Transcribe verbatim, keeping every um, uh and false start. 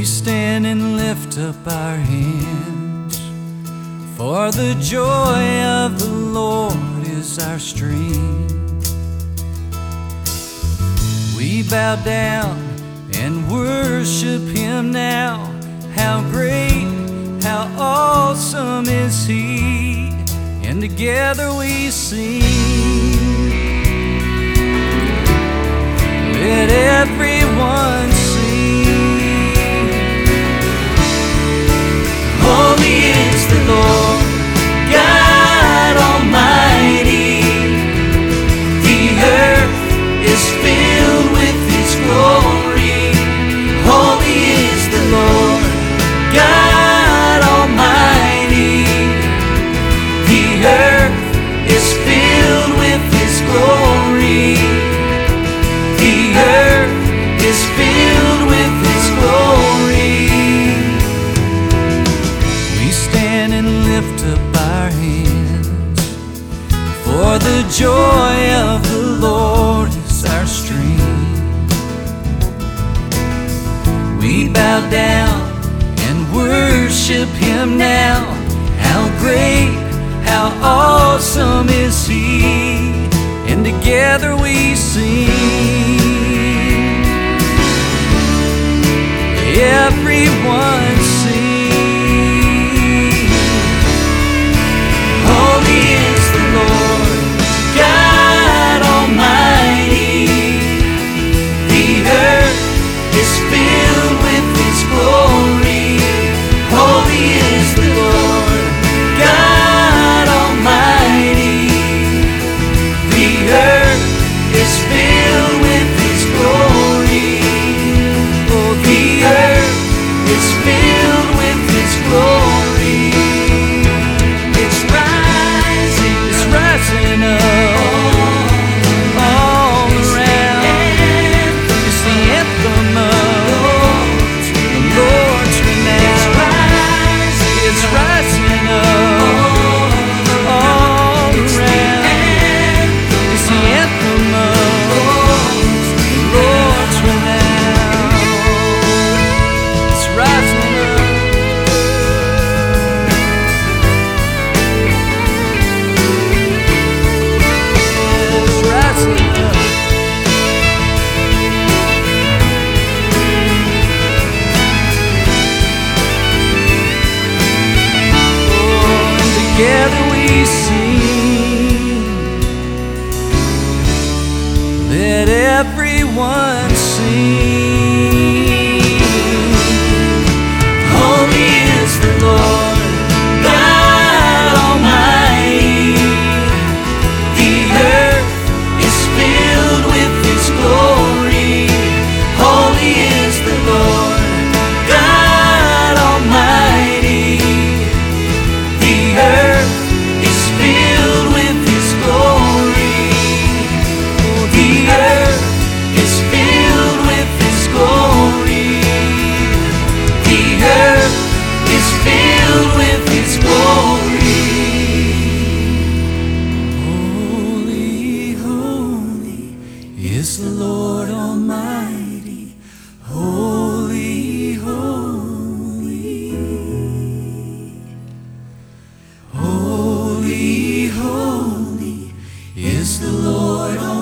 We stand and lift up our hands, for the joy of the Lord is our strength. We bow down and worship Him now. How great, how awesome is He, and together we sing. Let everyone sing. Holy is the Lord God Almighty. The earth is filled with His glory. Holy is the Lord God Almighty. The earth is filled with His glory. The earth is filled with His glory. We stand and lift up our hands, for the joy of the Lord is our strength. We bow down and worship Him now. How great, how awesome is He, and together we sing. Everyone sing. Holy is the Lord God Almighty. The earth is filled with His glory. Holy is the Lord God Almighty. The earth is filled with His glory. Oh, the earth is filled with His glory. It's rising, it's rising up all around. It's the anthem of the Lord's renown. It's rising up all around. It's the anthem of the Lord's renown. It's rising up. It's rising up. Oh, and together we sing. Let everyone sing. Holy is the Lord God Almighty. The earth is filled with His glory. Holy is the Lord God Almighty. The earth is filled with His glory. Oh, the earth is filled with His glory. The earth is filled with His glory. Holy, holy is the Lord Almighty. Holy, holy. Holy, holy is the Lord Almighty.